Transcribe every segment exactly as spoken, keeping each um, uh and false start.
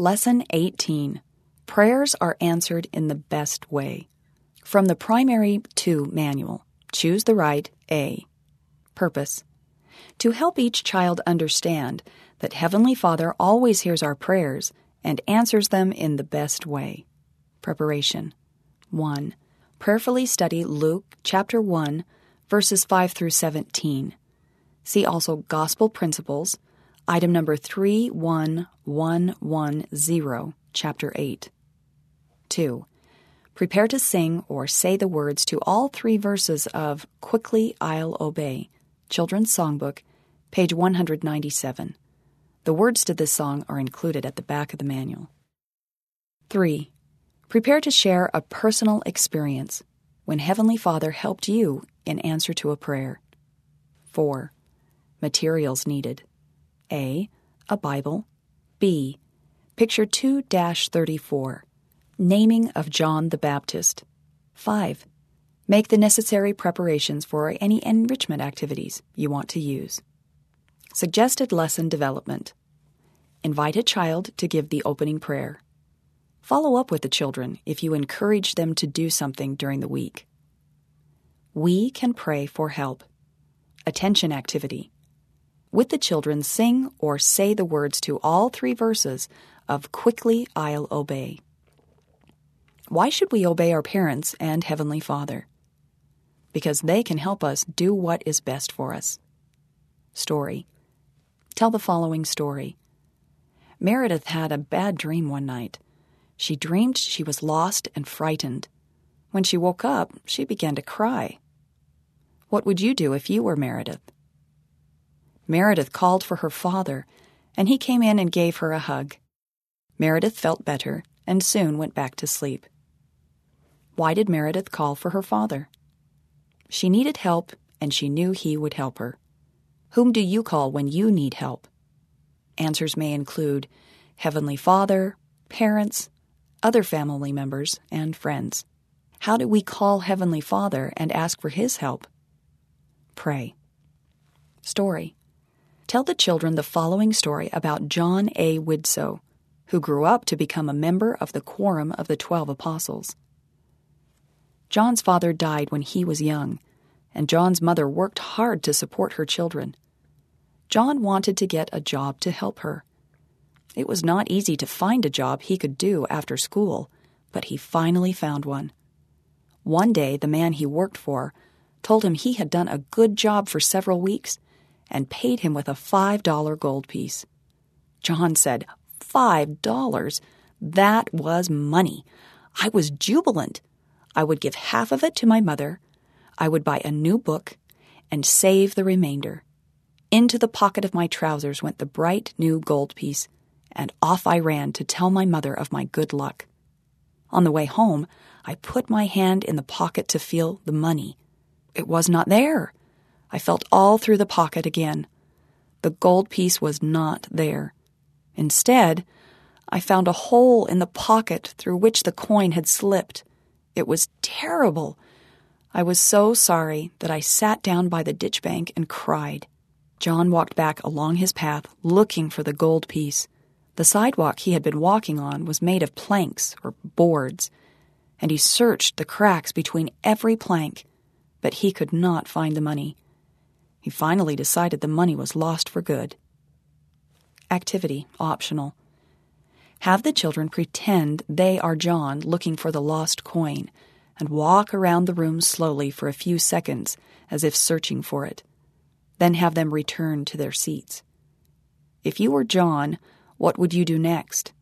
Lesson eighteen. Prayers are answered in the best way. From the Primary two Manual, choose the right A. Purpose. To help each child understand that Heavenly Father always hears our prayers and answers them in the best way. Preparation. one. Prayerfully study Luke chapter one, verses five through seventeen. See also Gospel Principles, item number three one one one zero, chapter eight. two. Prepare to sing or say the words to all three verses of Quickly I'll Obey, Children's Songbook, page one hundred ninety-seven. The words to this song are included at the back of the manual. three. Prepare to share a personal experience when Heavenly Father helped you in answer to a prayer. four. Materials needed. A. A Bible. B. Picture two dash thirty-four. Naming of John the Baptist. five. Make the necessary preparations for any enrichment activities you want to use. Suggested lesson development. Invite a child to give the opening prayer. Follow up with the children if you encourage them to do something during the week. We can pray for help. Attention activity. With the children, sing or say the words to all three verses of Quickly I'll Obey. Why should we obey our parents and Heavenly Father? Because they can help us do what is best for us. Story. Tell the following story. Meredith had a bad dream one night. She dreamed she was lost and frightened. When she woke up, she began to cry. What would you do if you were Meredith? Meredith called for her father, and he came in and gave her a hug. Meredith felt better and soon went back to sleep. Why did Meredith call for her father? She needed help, and she knew he would help her. Whom do you call when you need help? Answers may include Heavenly Father, parents, other family members, and friends. How do we call Heavenly Father and ask for His help? Pray. Story. Tell the children the following story about John A. Widtsoe, who grew up to become a member of the Quorum of the Twelve Apostles. John's father died when he was young, and John's mother worked hard to support her children. John wanted to get a job to help her. It was not easy to find a job he could do after school, but he finally found one. One day, the man he worked for told him he had done a good job for several weeks and paid him with a five dollar gold piece. John said, Five dollars? That was money. I was jubilant. I would give half of it to my mother. I would buy a new book and save the remainder. Into the pocket of my trousers went the bright new gold piece, and off I ran to tell my mother of my good luck. On the way home, I put my hand in the pocket to feel the money. It was not there. I felt all through the pocket again. The gold piece was not there. Instead, I found a hole in the pocket through which the coin had slipped. It was terrible. I was so sorry that I sat down by the ditch bank and cried. John walked back along his path, looking for the gold piece. The sidewalk he had been walking on was made of planks or boards, and he searched the cracks between every plank, but he could not find the money. He finally decided the money was lost for good. Activity, optional. Have the children pretend they are John looking for the lost coin and walk around the room slowly for a few seconds as if searching for it. Then have them return to their seats. If you were John, what would you do next?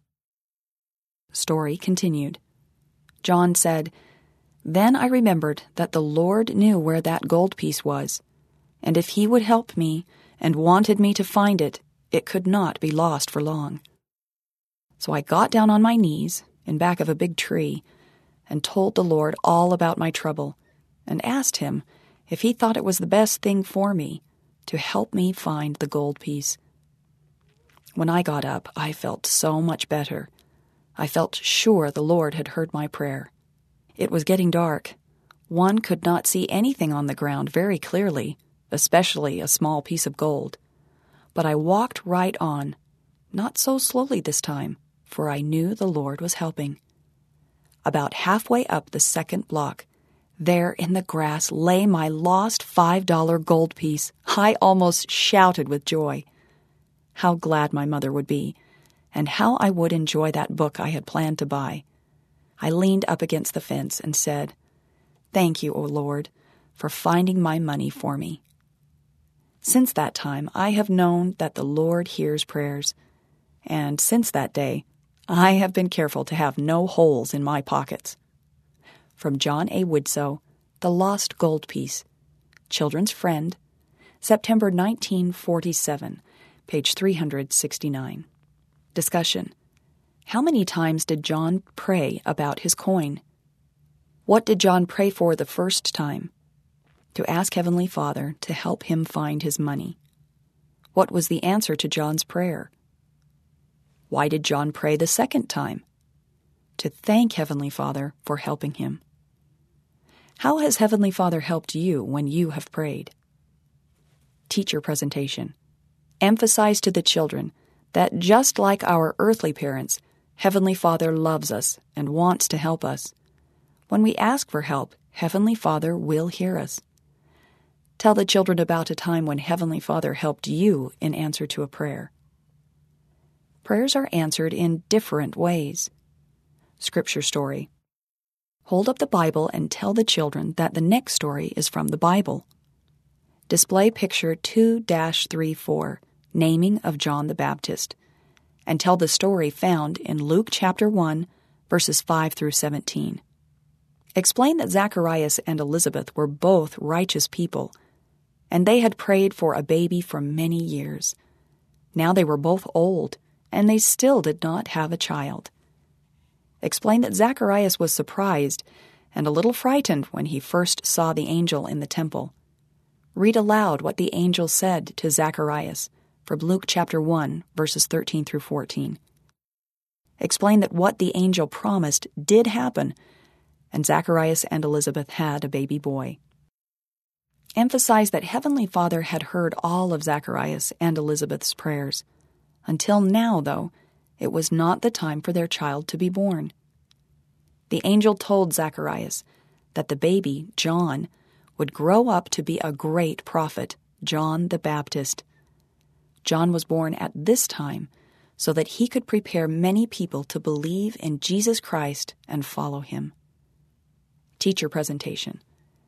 Story continued. John said, Then I remembered that the Lord knew where that gold piece was, and if He would help me and wanted me to find it, it could not be lost for long. So I got down on my knees in back of a big tree and told the Lord all about my trouble and asked Him if He thought it was the best thing for me to help me find the gold piece. When I got up, I felt so much better. I felt sure the Lord had heard my prayer. It was getting dark. One could not see anything on the ground very clearly, especially a small piece of gold. But I walked right on, not so slowly this time, for I knew the Lord was helping. About halfway up the second block, there in the grass lay my lost five dollar gold piece. I almost shouted with joy. How glad my mother would be, and how I would enjoy that book I had planned to buy. I leaned up against the fence and said, "Thank you, O Lord, for finding my money for me." Since that time, I have known that the Lord hears prayers, and since that day, I have been careful to have no holes in my pockets. From John A. Widtsoe, The Lost Gold Piece, Children's Friend, September nineteen forty-seven, page three hundred sixty-nine. Discussion. How many times did John pray about his coin? What did John pray for the first time? To ask Heavenly Father to help him find his money. What was the answer to John's prayer? Why did John pray the second time? To thank Heavenly Father for helping him. How has Heavenly Father helped you when you have prayed? Teacher presentation. Emphasize to the children that just like our earthly parents, Heavenly Father loves us and wants to help us. When we ask for help, Heavenly Father will hear us. Tell the children about a time when Heavenly Father helped you in answer to a prayer. Prayers are answered in different ways. Scripture story. Hold up the Bible and tell the children that the next story is from the Bible. Display picture two dash thirty-four, Naming of John the Baptist, and tell the story found in Luke chapter one, verses five through seventeen. Explain that Zacharias and Elizabeth were both righteous people, and they had prayed for a baby for many years. Now they were both old, and they still did not have a child. Explain that Zacharias was surprised and a little frightened when he first saw the angel in the temple. Read aloud what the angel said to Zacharias from Luke chapter one, verses thirteen through fourteen. Explain that what the angel promised did happen, and Zacharias and Elizabeth had a baby boy. Emphasize that Heavenly Father had heard all of Zacharias and Elizabeth's prayers. Until now, though, it was not the time for their child to be born. The angel told Zacharias that the baby, John, would grow up to be a great prophet, John the Baptist. John was born at this time so that he could prepare many people to believe in Jesus Christ and follow him. Teacher presentation.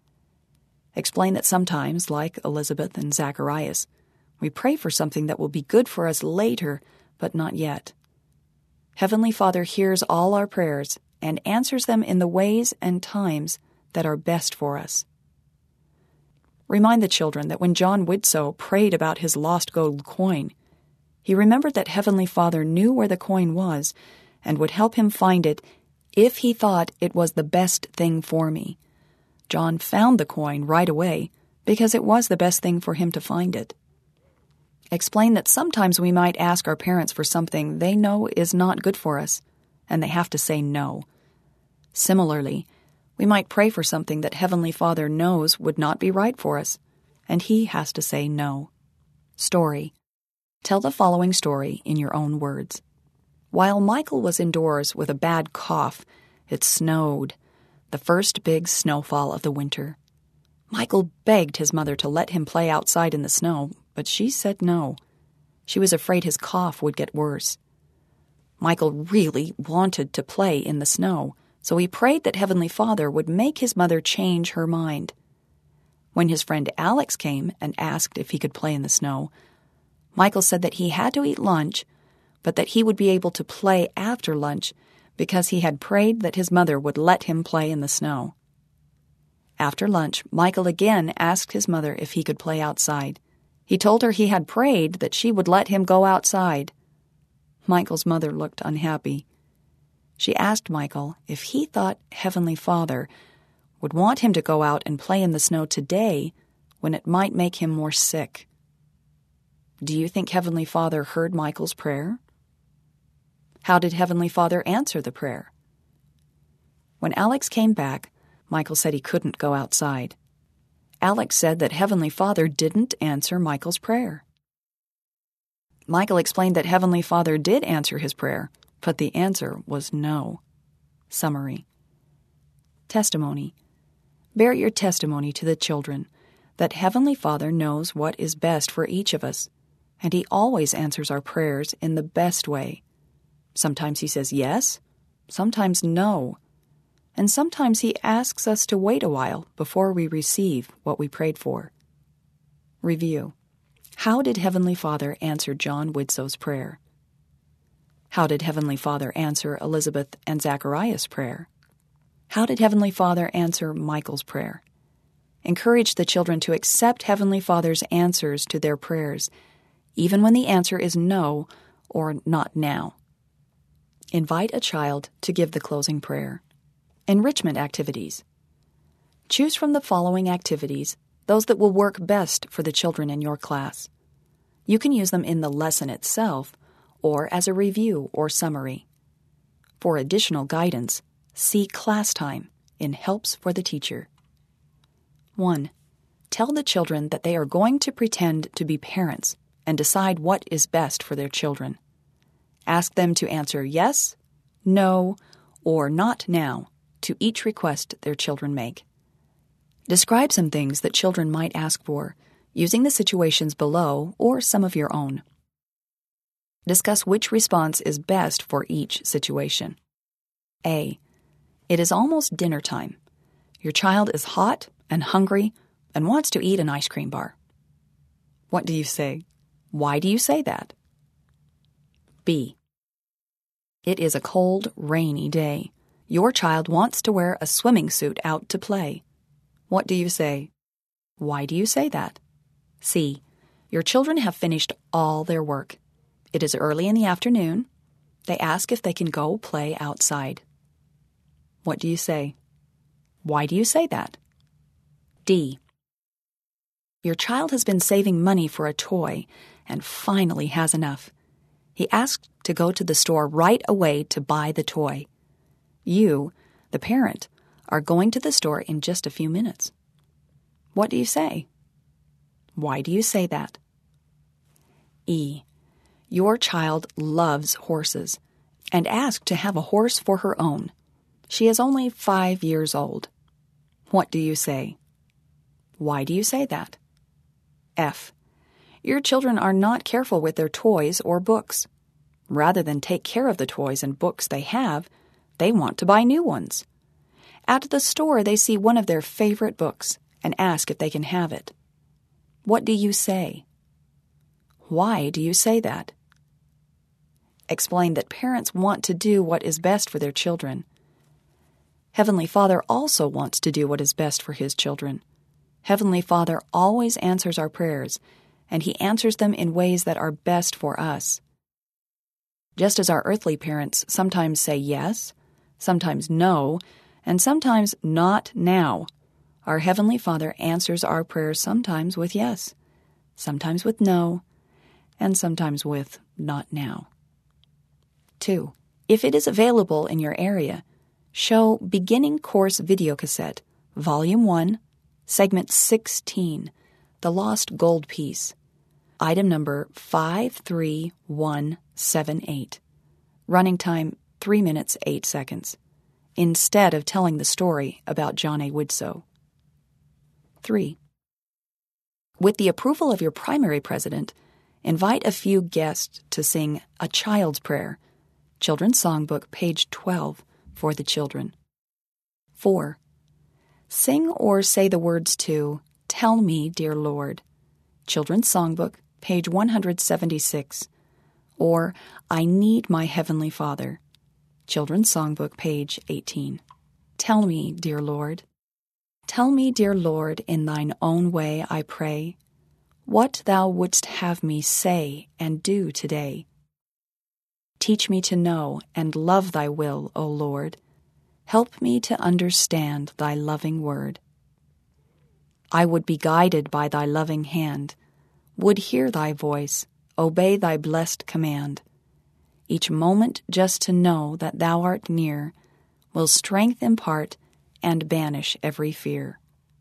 Explain that sometimes, like Elizabeth and Zacharias, we pray for something that will be good for us later, but not yet. Heavenly Father hears all our prayers and answers them in the ways and times that are best for us. Remind the children that when John Widtsoe prayed about his lost gold coin, he remembered that Heavenly Father knew where the coin was and would help him find it if he thought it was the best thing for me. John found the coin right away because it was the best thing for him to find it. Explain that sometimes we might ask our parents for something they know is not good for us, and they have to say no. Similarly, we might pray for something that Heavenly Father knows would not be right for us, and He has to say no. Story. Tell the following story in your own words. While Michael was indoors with a bad cough, it snowed, the first big snowfall of the winter. Michael begged his mother to let him play outside in the snow, but she said no. She was afraid his cough would get worse. Michael really wanted to play in the snow, so he prayed that Heavenly Father would make his mother change her mind. When his friend Alex came and asked if he could play in the snow, Michael said that he had to eat lunch, but that he would be able to play after lunch because he had prayed that his mother would let him play in the snow. After lunch, Michael again asked his mother if he could play outside. He told her he had prayed that she would let him go outside. Michael's mother looked unhappy. She asked Michael if he thought Heavenly Father would want him to go out and play in the snow today when it might make him more sick. Do you think Heavenly Father heard Michael's prayer? How did Heavenly Father answer the prayer? When Alex came back, Michael said he couldn't go outside. Alex said that Heavenly Father didn't answer Michael's prayer. Michael explained that Heavenly Father did answer his prayer, but the answer was no. Summary. Testimony. Bear your testimony to the children that Heavenly Father knows what is best for each of us, and He always answers our prayers in the best way. Sometimes He says yes, sometimes no, and sometimes He asks us to wait a while before we receive what we prayed for. Review. How did Heavenly Father answer John Widsow's prayer? How did Heavenly Father answer Elizabeth and Zachariah's prayer? How did Heavenly Father answer Michael's prayer? Encourage the children to accept Heavenly Father's answers to their prayers, even when the answer is no or not now. Invite a child to give the closing prayer. Enrichment activities. Choose from the following activities those that will work best for the children in your class. You can use them in the lesson itself or as a review or summary. For additional guidance, see Class Time in Helps for the Teacher. one. Tell the children that they are going to pretend to be parents and decide what is best for their children. Ask them to answer yes, no, or not now to each request their children make. Describe some things that children might ask for, using the situations below or some of your own. Discuss which response is best for each situation. A. It is almost dinner time. Your child is hot and hungry and wants to eat an ice cream bar. What do you say? Why do you say that? B. It is a cold, rainy day. Your child wants to wear a swimming suit out to play. What do you say? Why do you say that? C. Your children have finished all their work. It is early in the afternoon. They ask if they can go play outside. What do you say? Why do you say that? D. Your child has been saving money for a toy and finally has enough. He asked to go to the store right away to buy the toy. You, the parent, are going to the store in just a few minutes. What do you say? Why do you say that? E. Your child loves horses and asked to have a horse for her own. She is only five years old. What do you say? Why do you say that? F. Your children are not careful with their toys or books. Rather than take care of the toys and books they have, they want to buy new ones. At the store, they see one of their favorite books and ask if they can have it. What do you say? Why do you say that? Explain that parents want to do what is best for their children. Heavenly Father also wants to do what is best for His children. Heavenly Father always answers our prayers, and He answers them in ways that are best for us. Just as our earthly parents sometimes say yes, sometimes no, and sometimes not now, our Heavenly Father answers our prayers sometimes with yes, sometimes with no, and sometimes with not now. Two. If it is available in your area, show Beginning Course Videocassette, Volume one, Segment sixteen, The Lost Gold Piece, item number five three one seven eight, running time three minutes eight seconds, instead of telling the story about John A. Widsow. Three. With the approval of your primary president, invite a few guests to sing A Child's Prayer, Children's Songbook, page twelve, for the children. Four. Sing or say the words to Tell Me, Dear Lord, Children's Songbook, page one hundred seventy-six, or I Need My Heavenly Father, Children's Songbook, page eighteen. Tell me, dear Lord. Tell me, dear Lord, in thine own way, I pray, what thou wouldst have me say and do today. Teach me to know and love thy will, O Lord. Help me to understand thy loving word. I would be guided by thy loving hand, would hear thy voice, obey thy blessed command. Each moment just to know that thou art near will strength impart and banish every fear.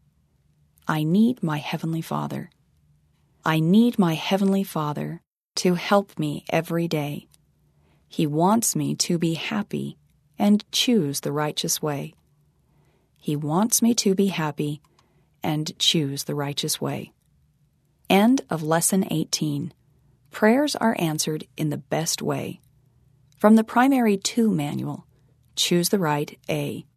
I need my Heavenly Father. I need my Heavenly Father to help me every day. He wants me to be happy and choose the righteous way. He wants me to be happy and choose the righteous way. End of Lesson eighteen. Prayers are answered in the best way. From the Primary two Manual, choose the right A.